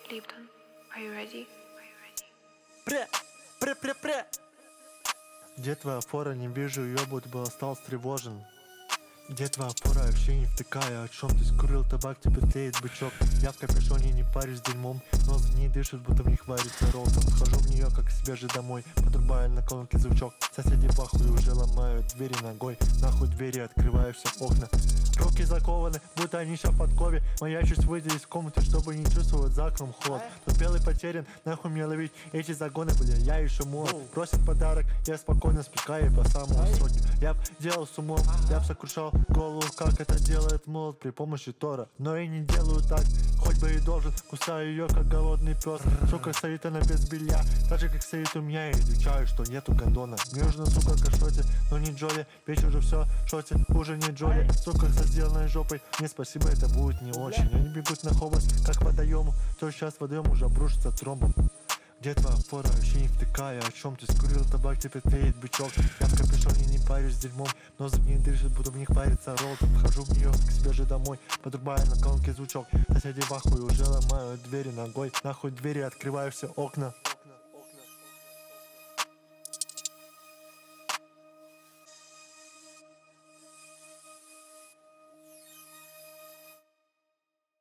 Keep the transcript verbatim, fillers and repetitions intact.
Lipton, are you ready? Пре, пре, пре, пре. Где твоя фора, не вижу ее, будто бы стал встревожен. Где твоя фора, вообще не втыкая, о чем ты скурил табак, тебе тлеет бычок. Я в капюшоне не парюсь с дерьмом, нос в ней дышит, будто в них варится роллтон. Вхожу в нее, как к себе же домой, подрубаю на колонке звучок. Соседи в ахуе уже ломают двери ногой, нахуй двери, открываю все окна. Руки закованы, будто они сейчас в подкове. Маячусь выйти из комнаты, чтобы не чувствовать за окном холод. Тут белый потерян, нахуй мне ловить эти загоны, бля, я еще молод. Просит подарок, я спокойно спускаю по самому сотню. Я б делал с умом, я б сокрушал голову, как это делает молот при помощи Тора. Но я не делаю так, хоть бы и должен. Кусаю ее, как голодный пес. Сука, стоит она без белья, так же, как стоит у меня. И изучаю, что нету гондона. Мне нужна, сука, кашоте, но не Джоли. Вечер уже все, шоте, уже не Джоли. Сука, со сделанной жопой, мне спасибо, это будет не очень. Они бегут на хобос, как к водоему. То сейчас водоем уже обрушится тромбом. Где твоя фора, вообще не втыкая, о чем ты скурил табак, теперь тлеет бычок. Я в капюшоне не парюсь с дерьмом, нос в ней дышит, будто в них варится роллтон. Вхожу в нее, к себе же домой, подрубаю на колонке звучок. Соседи в ахуе уже ломают двери ногой, нахуй двери, открываю все окна.